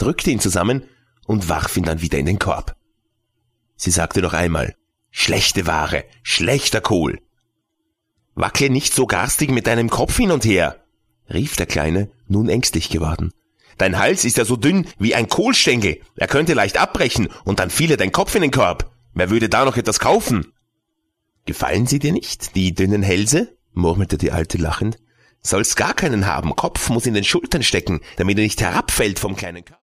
drückte ihn zusammen und warf ihn dann wieder in den Korb. Sie sagte noch einmal: »Schlechte Ware, schlechter Kohl.« »Wackle nicht so garstig mit deinem Kopf hin und her«, rief der Kleine, nun ängstlich geworden. »Dein Hals ist ja so dünn wie ein Kohlstängel. Er könnte leicht abbrechen und dann fiele dein Kopf in den Korb. Wer würde da noch etwas kaufen?« »Gefallen sie dir nicht, die dünnen Hälse?«, murmelte die Alte lachend. »Sollst gar keinen haben. Kopf muss in den Schultern stecken, damit er nicht herabfällt vom kleinen Körper.«